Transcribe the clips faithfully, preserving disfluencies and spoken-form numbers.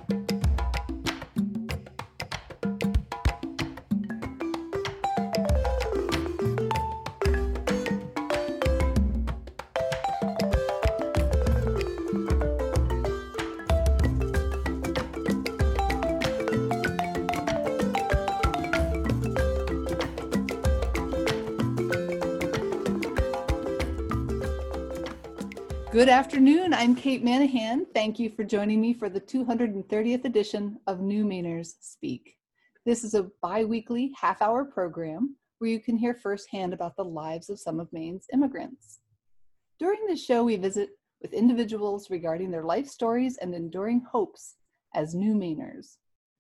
Good afternoon, I'm Kate Manahan. Thank you for joining me for the two hundred thirtieth edition of New Mainers Speak. This is a bi-weekly half-hour program where you can hear firsthand about the lives of some of Maine's immigrants. During this show, we visit with individuals regarding their life stories and enduring hopes as New Mainers.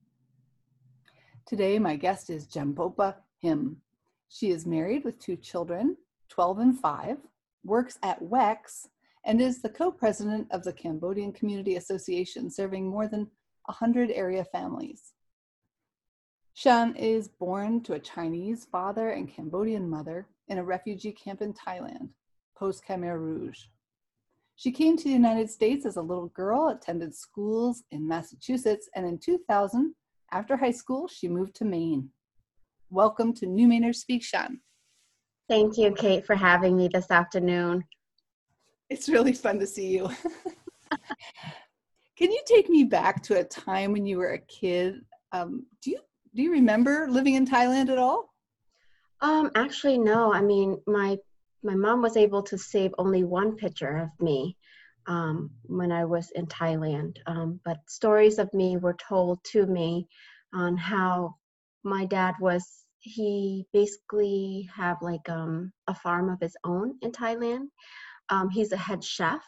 Today, my guest is Jampopa Him. She is married with two children, twelve and five, works at W E X, and is the co-president of the Cambodian Community Association, serving more than one hundred area families. Shan is born to a Chinese father and Cambodian mother in a refugee camp in Thailand, post-Khmer Rouge. She came to the United States as a little girl, attended schools in Massachusetts, and in two thousand, after high school, she moved to Maine. Welcome to New Mainers Speak, Shan. Thank you, Kate, for having me this afternoon. It's really fun to see you. Can you take me back to a time when you were a kid? Um, do you do you remember living in Thailand at all? Um, actually, no. I mean, my my mom was able to save only one picture of me um, when I was in Thailand. Um, but stories of me were told to me on how my dad was. He basically had like um, a farm of his own in Thailand. Um, he's a head chef,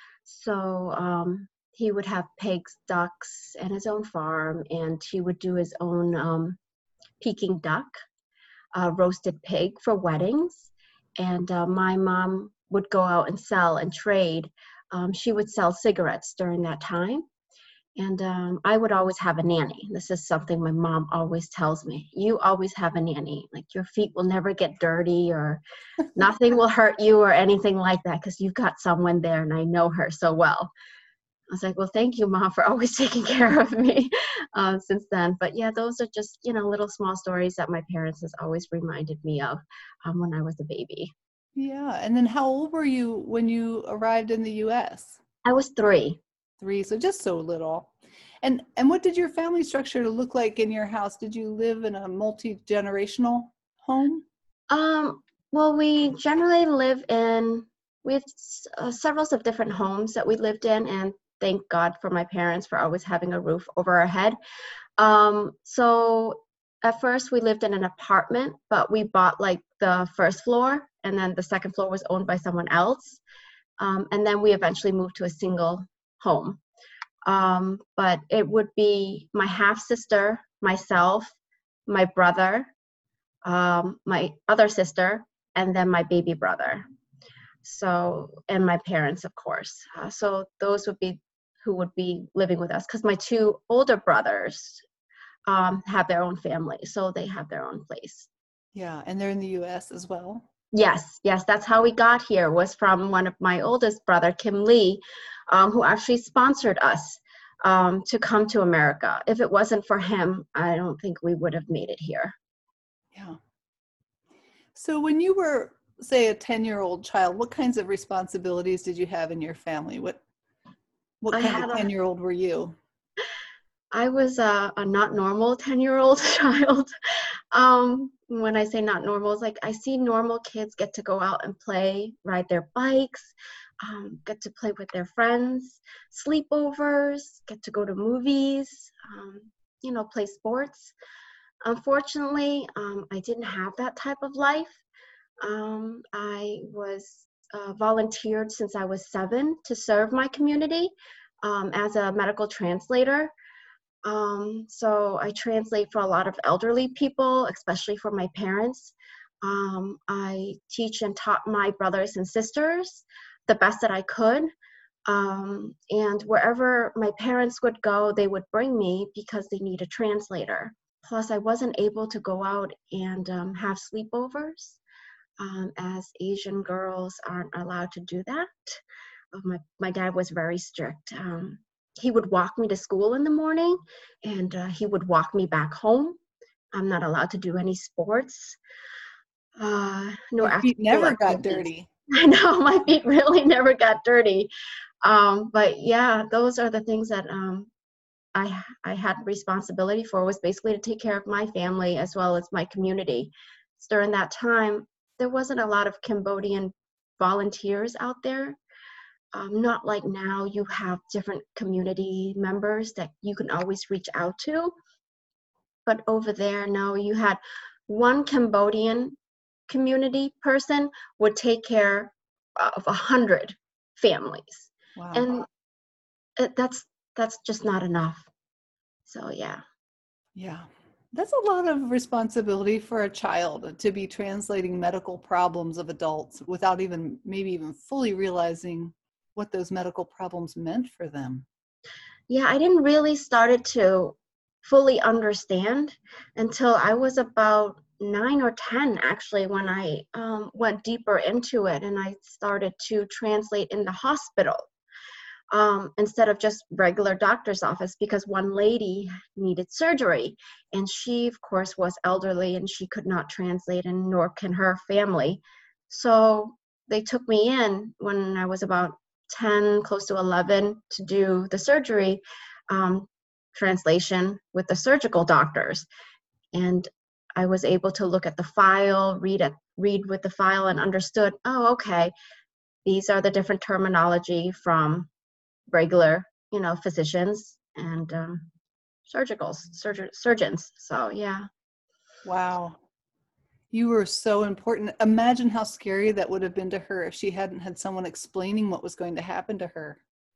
so um, he would have pigs, ducks, and his own farm, and he would do his own um, Peking duck, uh, roasted pig for weddings, and uh, my mom would go out and sell and trade. Um, she would sell cigarettes during that time, and um, I would always have a nanny. This is something my mom always tells me. You always have a nanny. Like, your feet will never get dirty or nothing will hurt you or anything like that because you've got someone there, and I know her so well. I was like, well, thank you, Mom, for always taking care of me uh, since then. But yeah, those are just, you know, little small stories that my parents has always reminded me of um, when I was a baby. Yeah, and then how old were you when you arrived in the U S? I was three. Three, so just so little. And and what did your family structure look like in your house? Did you live in a multi-generational home? Um, well, we generally live in, we have uh, several of different homes that we lived in, and thank God for my parents for always having a roof over our head. Um, so at first we lived in an apartment, but we bought like the first floor, and then the second floor was owned by someone else. Um, and then we eventually moved to a single home. Um, but it would be my half-sister, myself, my brother, um, my other sister, and then my baby brother. So, and my parents, of course. Uh, so those would be who would be living with us, because my two older brothers um, have their own family, so they have their own place. Yeah, and they're in the U S as well? Yes, yes, that's how we got here, was from one of my oldest brother, Kim Lee, um, who actually sponsored us um, to come to America. If it wasn't for him, I don't think we would have made it here. Yeah. So when you were, say, a ten-year-old child, what kinds of responsibilities did you have in your family? What what I kind of had ten-year-old were you? I was a, a not normal ten-year-old child. Um, when I say not normal, it's like I see normal kids get to go out and play, ride their bikes, um, get to play with their friends, sleepovers, get to go to movies, um, you know, play sports. Unfortunately, um, I didn't have that type of life. Um, I was uh, volunteered since I was seven to serve my community um, as a medical translator. Um, so I translate for a lot of elderly people, especially for my parents. Um, I teach and taught my brothers and sisters the best that I could. Um, and wherever my parents would go, they would bring me because they need a translator. Plus, I wasn't able to go out and um, have sleepovers, um, as Asian girls aren't allowed to do that. Uh, My, my dad was very strict. Um, he would walk me to school in the morning, and uh, he would walk me back home. I'm not allowed to do any sports, uh, no Your after feet school never got activities. dirty. I know my feet really never got dirty. Um, but yeah, those are the things that um, I I had responsibility for, was basically to take care of my family as well as my community. So during that time, there wasn't a lot of Cambodian volunteers out there. Um, not like now, you have different community members that you can always reach out to. But over there, no, you had one Cambodian community person would take care of a hundred families, Wow. and it, that's that's just not enough. So yeah. Yeah. That's a lot of responsibility for a child to be translating medical problems of adults without even maybe even fully realizing what those medical problems meant for them. Yeah, I didn't really started to fully understand until I was about nine or ten, actually, when I um, went deeper into it and I started to translate in the hospital, um, instead of just regular doctor's office, because one lady needed surgery, and she, of course, was elderly and she could not translate, and nor can her family. So they took me in when I was about ten, close to eleven, to do the surgery, um, translation with the surgical doctors. And I was able to look at the file, read it, read with the file, and understood, oh, okay, these are the different terminology from regular, you know, physicians and um, surgicals, surg- surgeons. So yeah. Wow. You were so important. Imagine how scary that would have been to her if she hadn't had someone explaining what was going to happen to her.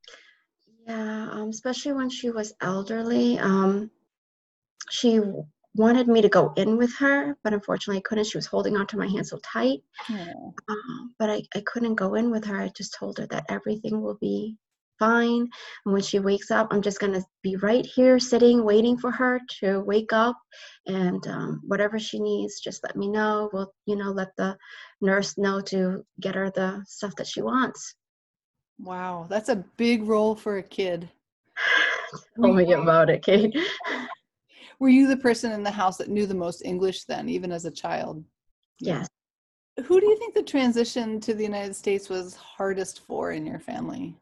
Yeah, um, especially when she was elderly. Um, she wanted me to go in with her, but unfortunately I couldn't. She was holding onto my hand so tight. Oh, Um, but I, I couldn't go in with her. I just told her that everything will be fine. And when she wakes up, I'm just going to be right here sitting, waiting for her to wake up. And um, whatever she needs, just let me know. We'll, you know, let the nurse know to get her the stuff that she wants. wow. That's a big role for a kid. Were Tell you, me about it, Kate. were you the person in the house that knew the most English then, even as a child? Yeah. Yes. Who do you think the transition to the United States was hardest for in your family?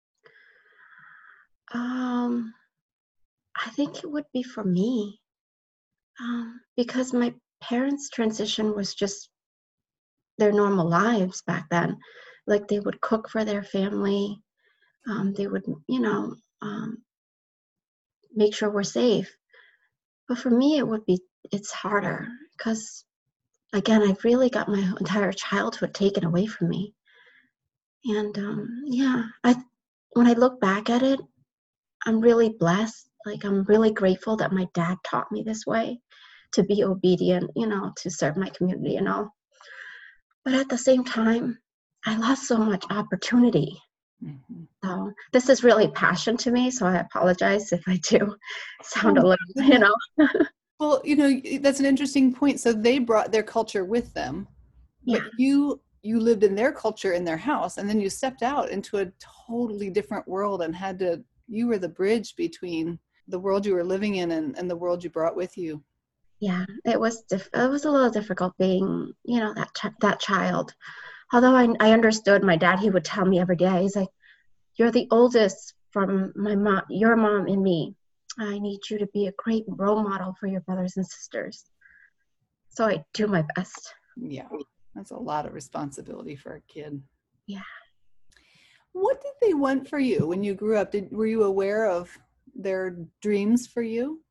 Um, I think it would be for me, um, because my parents' transition was just their normal lives back then. Like, they would cook for their family. Um, they would, you know, um, make sure we're safe. But for me, it would be, it's harder because, again, I've really got my entire childhood taken away from me. And um, yeah, I when I look back at it, I'm really blessed. Like, I'm really grateful that my dad taught me this way, to be obedient, you know, to serve my community and all. But at the same time, I lost so much opportunity. Mhm. So this is really passion to me, so I apologize if I do Oh sound a my little, you goodness. know. Well, you know, y- that's an interesting point. So they brought their culture with them, but Yeah, you you lived in their culture in their house, and then you stepped out into a totally different world and had to, you were the bridge between the world you were living in and, and the world you brought with you. yeah, it was diff- it was a little difficult being, you know, that ch- that child. Although I I understood my dad, he would tell me every day, he's like, "You're the oldest from my mom, your mom and me. I need you to be a great role model for your brothers and sisters." So I do my best. Yeah, that's a lot of responsibility for a kid. Yeah. What did they want for you when you grew up? Did, were you aware of their dreams for you?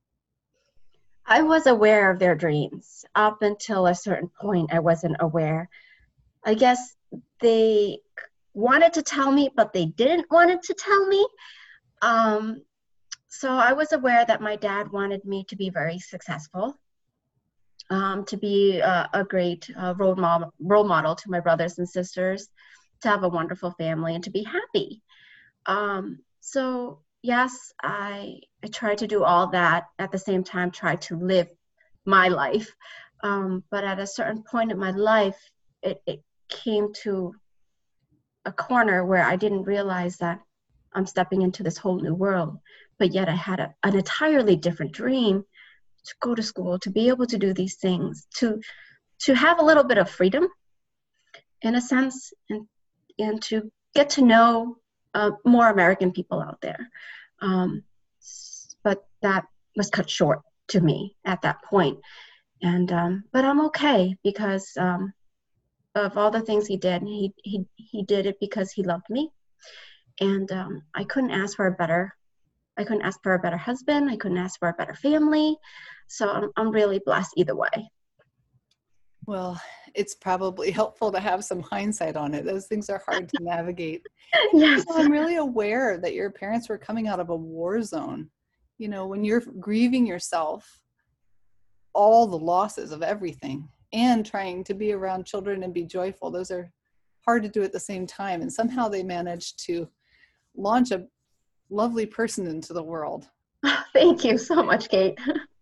I was aware of their dreams. Up until a certain point, I wasn't aware. I guess they wanted to tell me, but they didn't want it to tell me. Um, so I was aware that my dad wanted me to be very successful, um, to be a, a great uh, role, model, role model to my brothers and sisters, to have a wonderful family, and to be happy. Um, so yes, I, I tried to do all that, at the same time try to live my life. Um, but at a certain point in my life, it, it came to a corner where I didn't realize that I'm stepping into this whole new world. But yet I had a, an entirely different dream to go to school, to be able to do these things, to to have a little bit of freedom in a sense, and and to get to know uh, more American people out there. Um, but that was cut short to me at that point. And um, but I'm okay because um, of all the things he did. He he he did it because he loved me, and um, I couldn't ask for a better. I couldn't ask for a better husband. I couldn't ask for a better family. So I'm I'm really blessed either way. Well, it's probably helpful to have some hindsight on it. Those things are hard to navigate. Yes. So I'm really aware that your parents were coming out of a war zone. You know, when you're grieving yourself, all the losses of everything, and trying to be around children and be joyful, those are hard to do at the same time. And somehow they managed to launch a lovely person into the world. Thank you so much, Kate.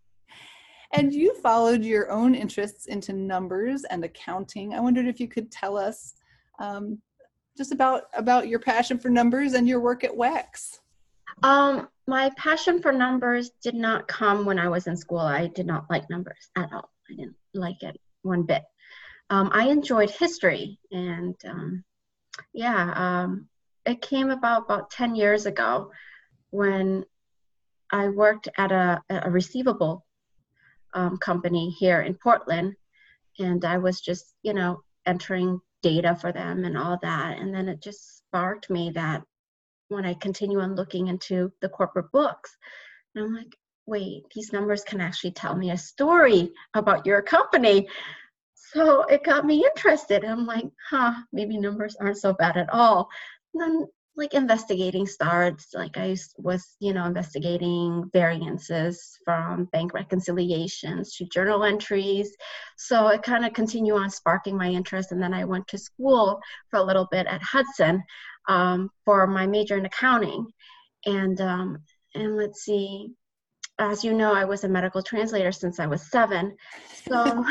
And you followed your own interests into numbers and accounting. I wondered if you could tell us um, just about, about your passion for numbers and your work at WEX. Um, my passion for numbers did not come when I was in school. I did not like numbers at all. I didn't like it one bit. Um, I enjoyed history, and um, yeah, um, it came about about ten years ago when I worked at a, a receivable um, company here in Portland, and I was just, you know, entering data for them and all that. And then it just sparked me that when I continue on looking into the corporate books, and I'm like, wait, these numbers can actually tell me a story about your company. So it got me interested. I'm like, huh, maybe numbers aren't so bad at all. And then like investigating starts, like I was, you know, investigating variances from bank reconciliations to journal entries. So it kind of continued on sparking my interest. And then I went to school for a little bit at Hudson um, for my major in accounting. And, um, and let's see, as you know, I was a medical translator since I was seven. So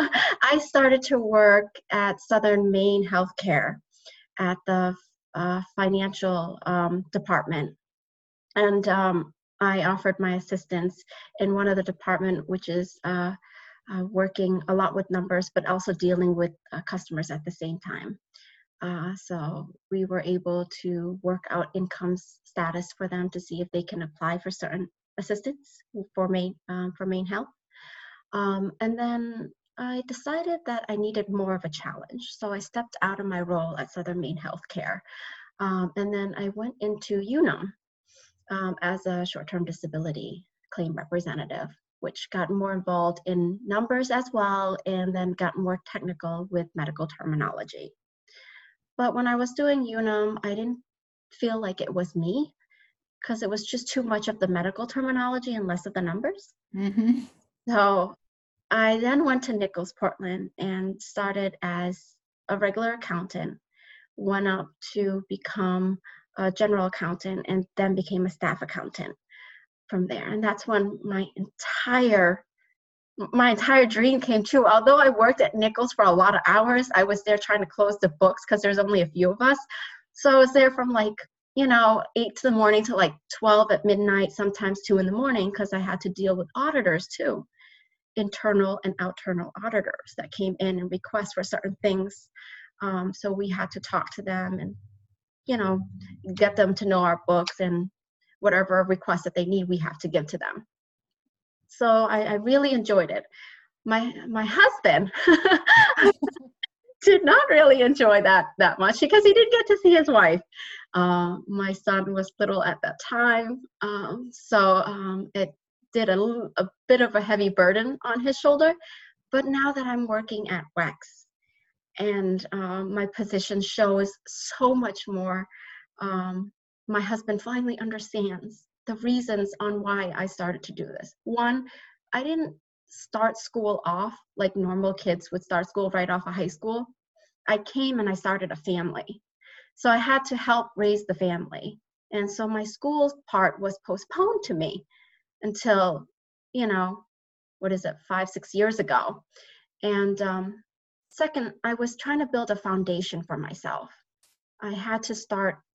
I started to work at Southern Maine Healthcare at the uh, financial um, department. And um, I offered my assistance in one of the department, which is uh, uh, working a lot with numbers, but also dealing with uh, customers at the same time. Uh, so we were able to work out income status for them to see if they can apply for certain assistance for Maine, um, for Maine Health. Um, and then I decided that I needed more of a challenge. So I stepped out of my role at Southern Maine Healthcare. Um, and then I went into Unum um, as a short-term disability claim representative, which got more involved in numbers as well, and then got more technical with medical terminology. But when I was doing Unum, I didn't feel like it was me because it was just too much of the medical terminology and less of the numbers. Mm-hmm. So I then went to Nichols Portland and started as a regular accountant, went up to become a general accountant, and then became a staff accountant from there. And that's when my entire my entire dream came true. Although I worked at Nichols for a lot of hours, I was there trying to close the books because there's only a few of us. So I was there from like, you know, eight to the morning to like twelve at midnight, sometimes two in the morning, because I had to deal with auditors too, internal and external auditors that came in and request for certain things. Um, so we had to talk to them and, you know, get them to know our books, and whatever requests that they need, we have to give to them. So I, I really enjoyed it. My my husband did not really enjoy that that much because he didn't get to see his wife. Uh, my son was little at that time, um, so um, it did a, a bit of a heavy burden on his shoulder. But now that I'm working at WEX and um, my position shows so much more, um, my husband finally understands the reasons on why I started to do this. One, I didn't start school off like normal kids would start school right off of high school. I came and I started a family. So I had to help raise the family. And so my school part was postponed to me until, you know, what is it, five, six years ago. And um, second, I was trying to build a foundation for myself. I had to start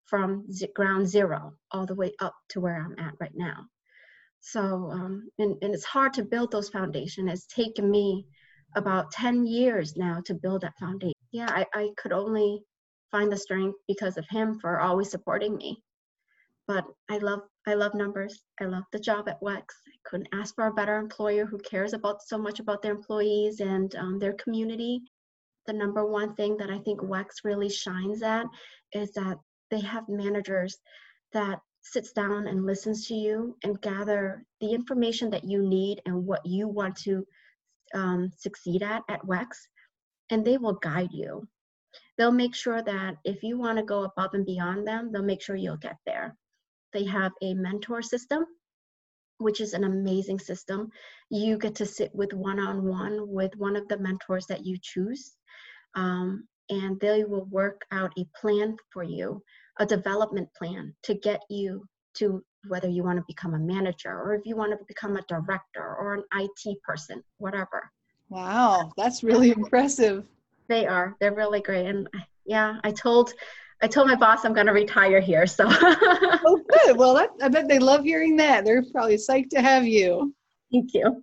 from z- ground zero all the way up to where I'm at right now. So, um, and, and it's hard to build those foundations. It's taken me about ten years now to build that foundation. Yeah, I, I could only find the strength because of him for always supporting me. But I love I love numbers. I love the job at WEX. I couldn't ask for a better employer who cares about so much about their employees and um, their community. The number one thing that I think WEX really shines at is that they have managers that sits down and listens to you and gather the information that you need and what you want to um, succeed at at WEX, and they will guide you. They'll make sure that if you want to go above and beyond them, they'll make sure you'll get there. They have a mentor system, which is an amazing system. You get to sit with one-on-one with one of the mentors that you choose, um, and they will work out a plan for you, a development plan to get you to whether you want to become a manager or if you want to become a director or an I T person, whatever. Wow, that's really impressive. They are. They're really great. And yeah, I told I told my boss I'm going to retire here. So Oh, good. Well, that, I bet they love hearing that. They're probably psyched to have you. thank you.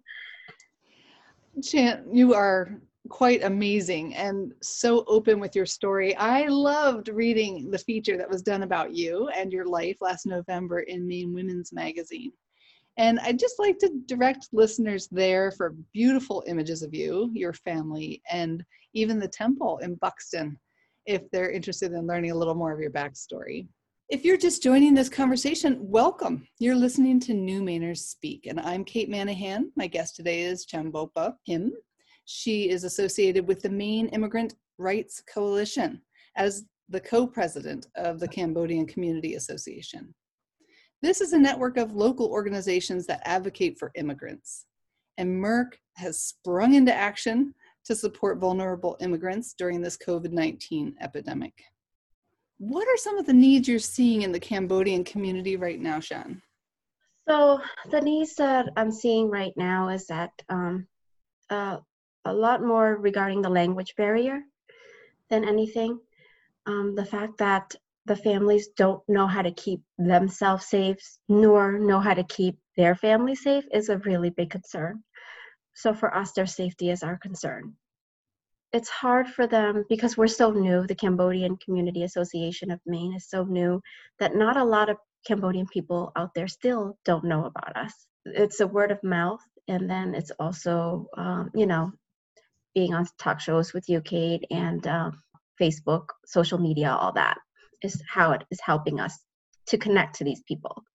Chan, you are quite amazing and so open with your story. I loved reading the feature that was done about you and your life last November in Maine Women's Magazine. And I'd just like to direct listeners there for beautiful images of you, your family, and even the temple in Buxton, if they're interested in learning a little more of your backstory. If you're just joining this conversation, welcome. You're listening to New Mainers Speak, and I'm Kate Manahan. My guest today is Chambopa Him. She is associated with the Maine Immigrant Rights Coalition as the co-president of the Cambodian Community Association. This is a network of local organizations that advocate for immigrants. And Merck has sprung into action to support vulnerable immigrants during this COVID nineteen epidemic. What are some of the needs you're seeing in the Cambodian community right now, Shan? So the needs that I'm seeing right now is that um, uh, a lot more regarding the language barrier than anything. Um, the fact that the families don't know how to keep themselves safe, nor know how to keep their family safe is a really big concern. So for us, their safety is our concern. It's hard for them because we're so new. The Cambodian Community Association of Maine is so new that not a lot of Cambodian people out there still don't know about us. It's a word of mouth, and then it's also, um, you know, being on talk shows with you, Kate, and uh, Facebook, social media, all that is how it is helping us to connect to these people.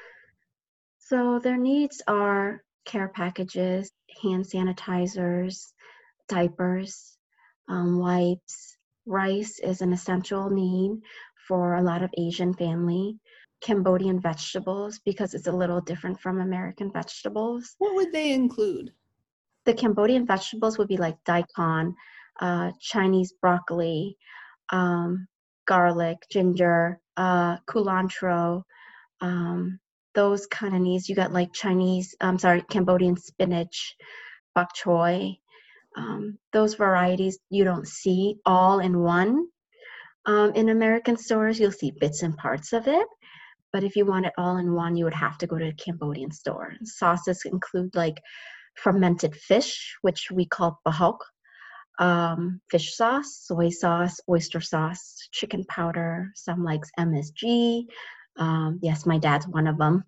So their needs are care packages, hand sanitizers, diapers, um, wipes. Rice is an essential need for a lot of Asian family. Cambodian vegetables, because it's a little different from American vegetables. What would they include? The Cambodian vegetables would be like daikon, uh, Chinese broccoli, um, garlic, ginger, uh, culantro, um, those kind of needs. You got like Chinese, I'm sorry, Cambodian spinach, bok choy. Um, those varieties you don't see all in one. Um, in American stores, you'll see bits and parts of it. But if you want it all in one, you would have to go to a Cambodian store. Sauces include like fermented fish, which we call bahok, um, fish sauce, soy sauce, oyster sauce, chicken powder. Some likes M S G. Um, yes, my dad's one of them.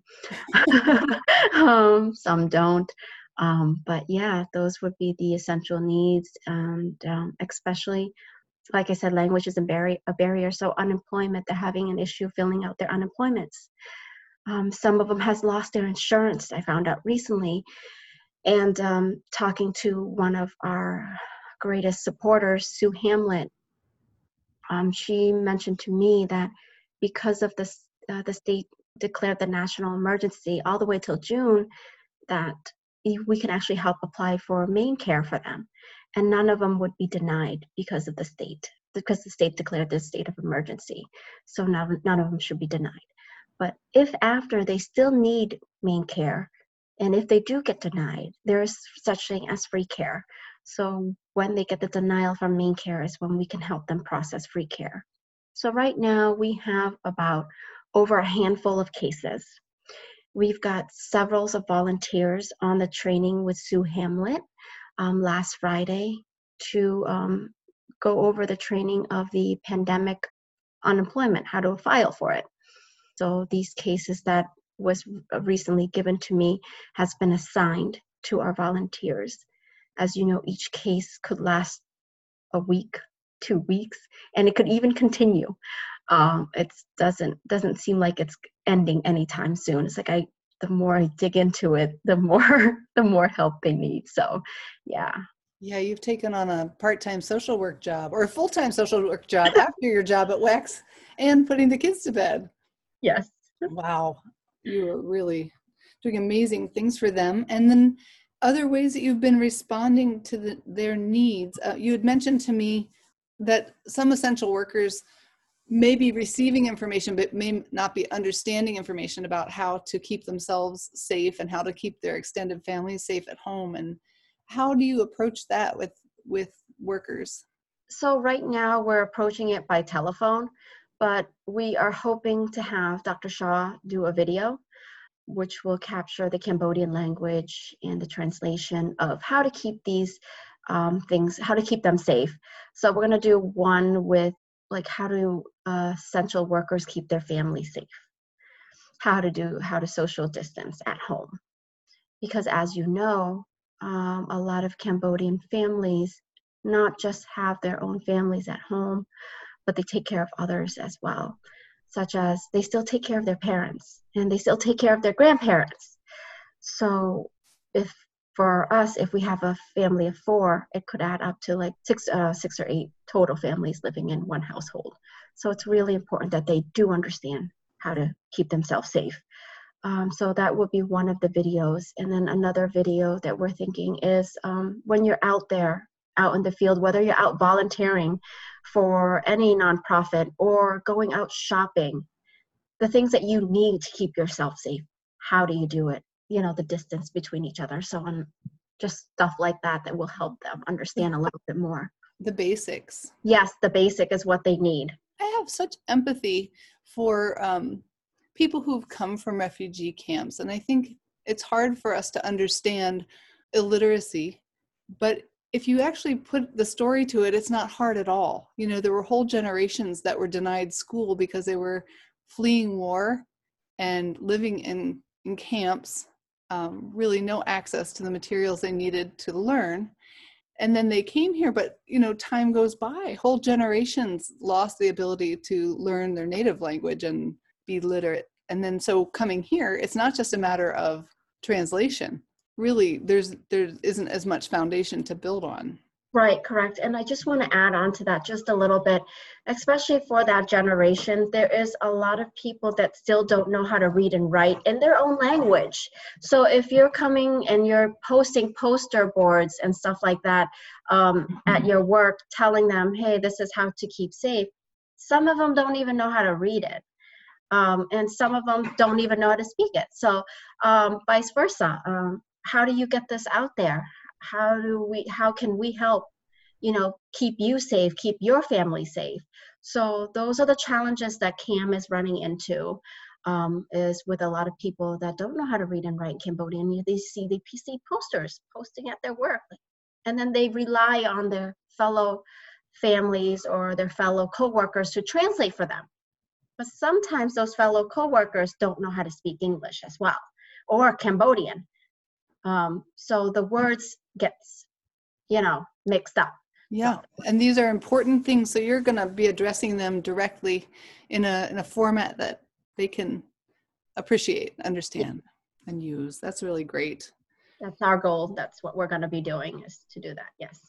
um, some don't. Um, but yeah, those would be the essential needs. And um, especially, like I said, language is a, barri- a barrier. So unemployment, they're having an issue filling out their unemployments. Um, some of them has lost their insurance, I found out recently. And um, talking to one of our greatest supporters, Sue Hamlet, um, she mentioned to me that because of this, uh, the state declared the national emergency all the way till June, that we can actually help apply for main care for them. And none of them would be denied because of the state, because the state declared the state of emergency. So none, none of them should be denied. But if after they still need main care, and if they do get denied, there is such thing as free care. So when they get the denial from main care is when we can help them process free care. So right now we have about over a handful of cases. We've got several of volunteers on the training with Sue Hamlet um, last Friday to um, go over the training of the pandemic unemployment, how to file for it. So these cases that was recently given to me has been assigned to our volunteers. As you know, each case could last a week, two weeks, and it could even continue. Um, it doesn't doesn't seem like it's ending anytime soon. It's like I, the more I dig into it, the more the more help they need. So, yeah. Yeah, you've taken on a part-time social work job or a full-time social work job after your job at WEX and putting the kids to bed. Yes. Wow, you are really doing amazing things for them. And then other ways that you've been responding to the, their needs. Uh, you had mentioned to me that some essential workers may be receiving information, but may not be understanding information about how to keep themselves safe and how to keep their extended families safe at home. And how do you approach that with, with workers? So right now we're approaching it by telephone, but we are hoping to have Doctor Shaw do a video which will capture the Cambodian language and the translation of how to keep these um, things, how to keep them safe. So we're going to do one with like how do uh, essential workers keep their family safe, how to do, how to social distance at home. Because as you know, um, a lot of Cambodian families not just have their own families at home, but they take care of others as well, such as they still take care of their parents and they still take care of their grandparents. So if for us, if we have a family of four, it could add up to like six, uh, six or eight total families living in one household. So it's really important that they do understand how to keep themselves safe. Um, so that would be one of the videos. And then another video that we're thinking is um, when you're out there, out in the field, whether you're out volunteering for any nonprofit or going out shopping, the things that you need to keep yourself safe, how do you do it? You know, the distance between each other. So on, just stuff like that that will help them understand a little bit more. The basics. Yes, the basic is what they need. I have such empathy for um, people who've come from refugee camps. And I think it's hard for us to understand illiteracy, but if you actually put the story to it, it's not hard at all. You know, there were whole generations that were denied school because they were fleeing war and living in, in camps, um, really no access to the materials they needed to learn. And then they came here, but, you know, time goes by. Whole generations lost the ability to learn their native language and be literate. And then so coming here, it's not just a matter of translation. Really, there's there isn't as much foundation to build on. Right, correct. And I just want to add on to that just a little bit, especially for that generation, there is a lot of people that still don't know how to read and write in their own language. So if you're coming and you're posting poster boards and stuff like that um, at your work, telling them, hey, this is how to keep safe, some of them don't even know how to read it. Um, and some of them don't even know how to speak it. So um, vice versa. Um, how do you get this out there? How do we, how can we help, you know, keep you safe, keep your family safe? So those are the challenges that C A M is running into, um, is with a lot of people that don't know how to read and write in Cambodian. They see the P C posters posting at their work, and then they rely on their fellow families or their fellow coworkers to translate for them. But sometimes those fellow coworkers don't know how to speak English as well, or Cambodian. Um, so the words gets, you know, mixed up. Yeah, So. And these are important things. So you're going to be addressing them directly in a in a format that they can appreciate, understand, yeah. and use. That's really great. That's our goal. That's what we're going to be doing, is to do that. Yes.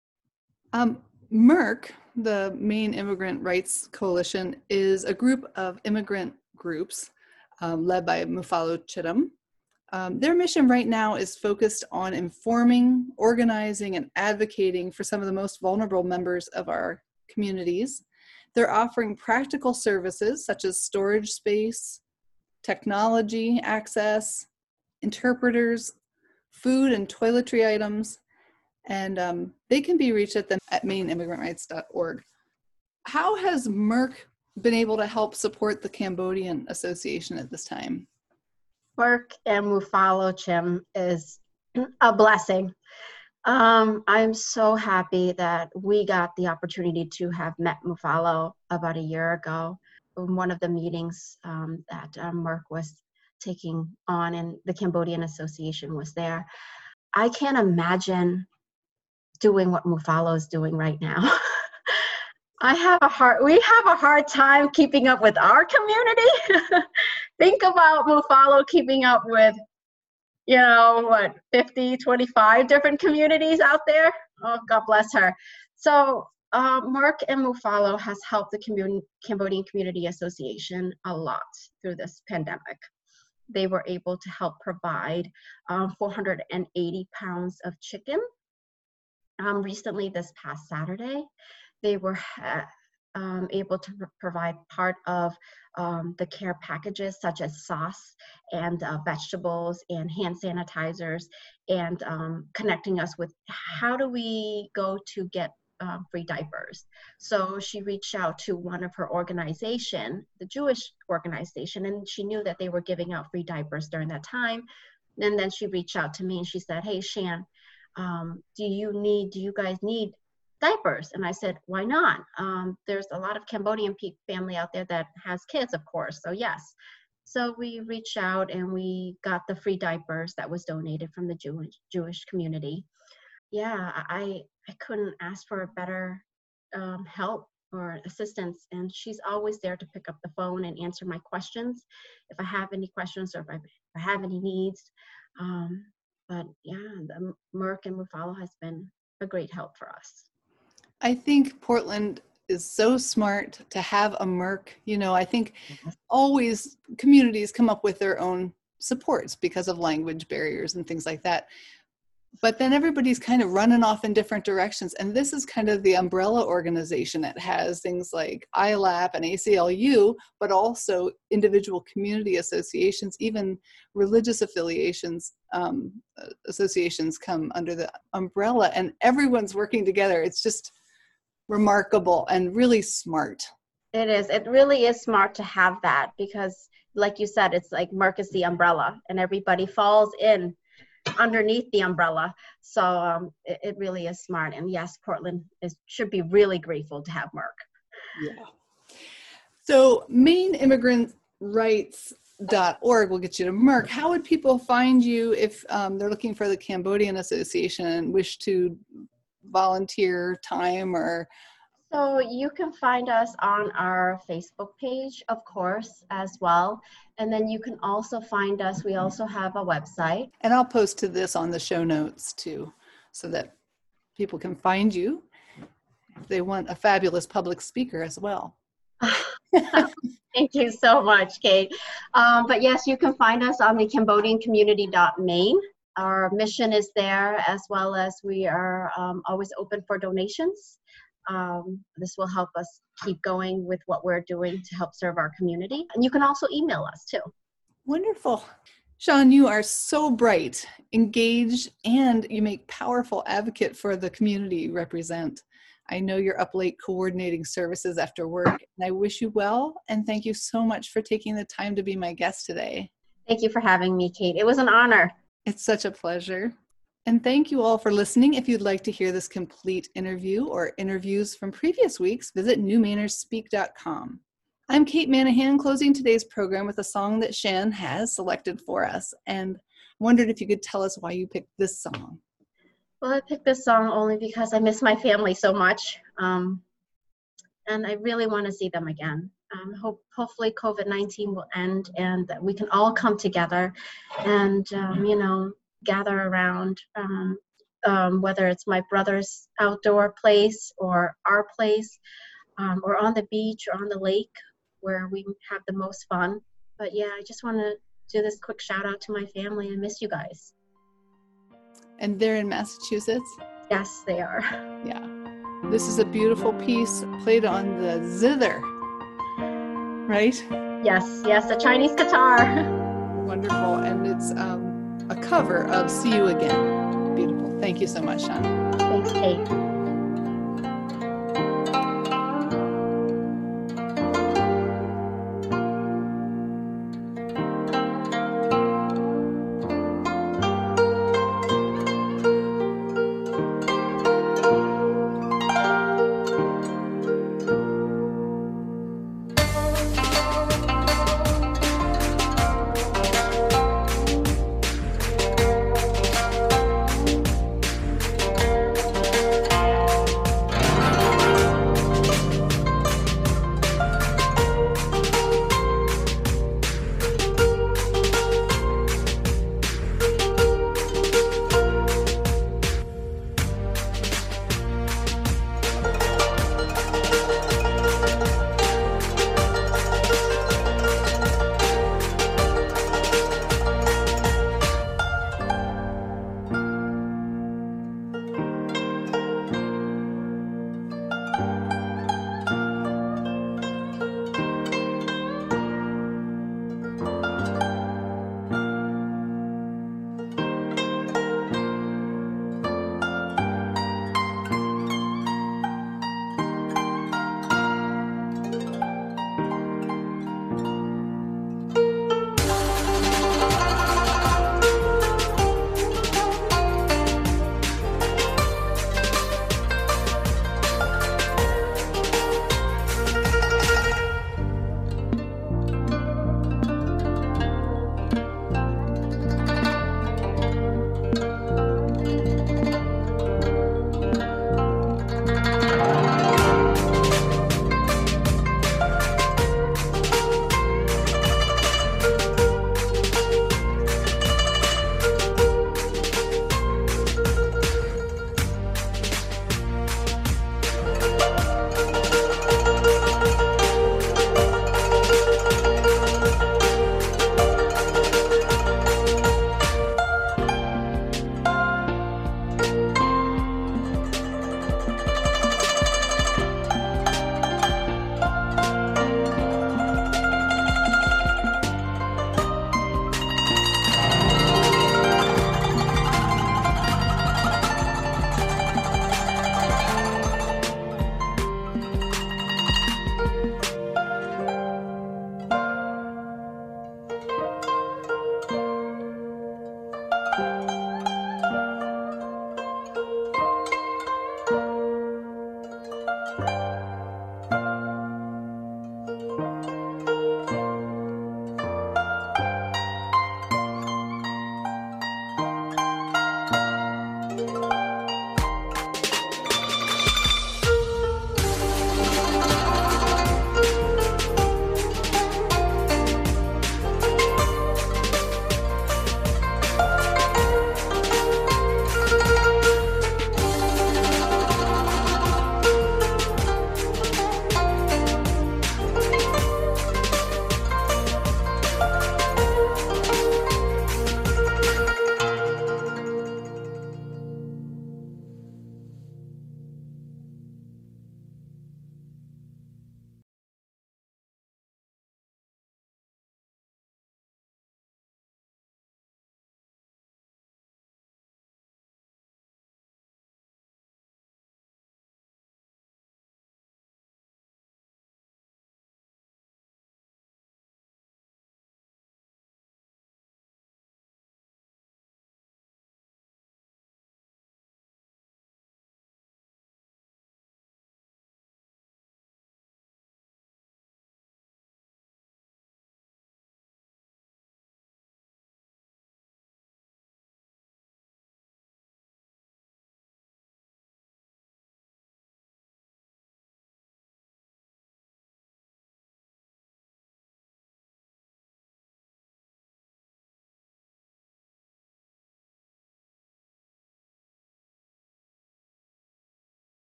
Um, MERC, the Maine Immigrant Rights Coalition, is a group of immigrant groups um, led by Mufalo Chittum. Um, their mission right now is focused on informing, organizing, and advocating for some of the most vulnerable members of our communities. They're offering practical services such as storage space, technology access, interpreters, food and toiletry items, and um, they can be reached at them at maine immigrant rights dot org. how has Merck been able to help support the Cambodian Association at this time? Merck and Mufalo Chim is a blessing. Um, I'm so happy that we got the opportunity to have met Mufalo about a year ago in one of the meetings um, that uh, Merck was taking on, and the Cambodian Association was there. I can't imagine doing what Mufalo is doing right now. I have a hard, we have a hard time keeping up with our community. Think about Mufalo keeping up with, you know, what, fifty, twenty-five different communities out there? Oh, God bless her. So uh, Merck and Mufalo has helped the commun- Cambodian Community Association a lot through this pandemic. They were able to help provide um, four hundred eighty pounds of chicken. Um, recently, this past Saturday, they were uh, um, able to provide part of um, the care packages, such as sauce and uh, vegetables and hand sanitizers, and um, connecting us with how do we go to get um, free diapers. So she reached out to one of her organization, the Jewish organization, and she knew that they were giving out free diapers during that time. And then she reached out to me and she said, "Hey, Shan, um, do you need, do you guys need diapers?" And I said, "Why not? Um, there's a lot of Cambodian family out there that has kids, of course, so yes." So we reached out and we got the free diapers that was donated from the Jewish Jewish community. Yeah, I I couldn't ask for a better um, help or assistance, and she's always there to pick up the phone and answer my questions if I have any questions or if I, if I have any needs. Um, but yeah, the Merck and Mufalo has been a great help for us. I think Portland is so smart to have a Merck. You know, I think always communities come up with their own supports because of language barriers and things like that. But then everybody's kind of running off in different directions. And this is kind of the umbrella organization that has things like I L A P and A C L U, but also individual community associations, even religious affiliations, um, associations come under the umbrella, and everyone's working together. It's just remarkable and really smart. It is. It really is smart to have that because, like you said, it's like Merck is the umbrella and everybody falls in underneath the umbrella. So um, it, it really is smart. And yes, Portland is, should be really grateful to have Merck. Yeah. So Maine Immigrant Rights dot org will get you to Merck. How would people find you if um, they're looking for the Cambodian Association and wish to volunteer time? Or so you can find us on our Facebook page, of course, as well. And then you can also find us, we also have a website. And I'll post to this on the show notes too, so that people can find you if they want a fabulous public speaker as well. Thank you so much, Kate. Um, but yes, you can find us on the Cambodian Community dot Maine. Our mission is there, as well as we are um, always open for donations. Um, this will help us keep going with what we're doing to help serve our community. And you can also email us too. Wonderful. Sean, you are so bright, engaged, and you make powerful advocate for the community you represent. I know you're up late coordinating services after work, and I wish you well. And thank you so much for taking the time to be my guest today. Thank you for having me, Kate. It was an honor. It's such a pleasure. And thank you all for listening. If you'd like to hear this complete interview or interviews from previous weeks, visit new manners speak dot com. I'm Kate Manahan, closing today's program with a song that Shan has selected for us, and wondered if you could tell us why you picked this song. Well, I picked this song only because I miss my family so much, um, and I really want to see them again. Um, hope, hopefully COVID nineteen will end and that we can all come together and, um, you know, gather around, um, um, whether it's my brother's outdoor place or our place, um, or on the beach or on the lake where we have the most fun. But yeah, I just want to do this quick shout out to my family. I miss you guys. And they're in Massachusetts? Yes, they are. Yeah. This is a beautiful piece played on the zither, right? Yes, yes, a Chinese guitar. Wonderful. And it's um, a cover of See You Again. Beautiful. Thank you so much, Sean. Thanks, Kate. you.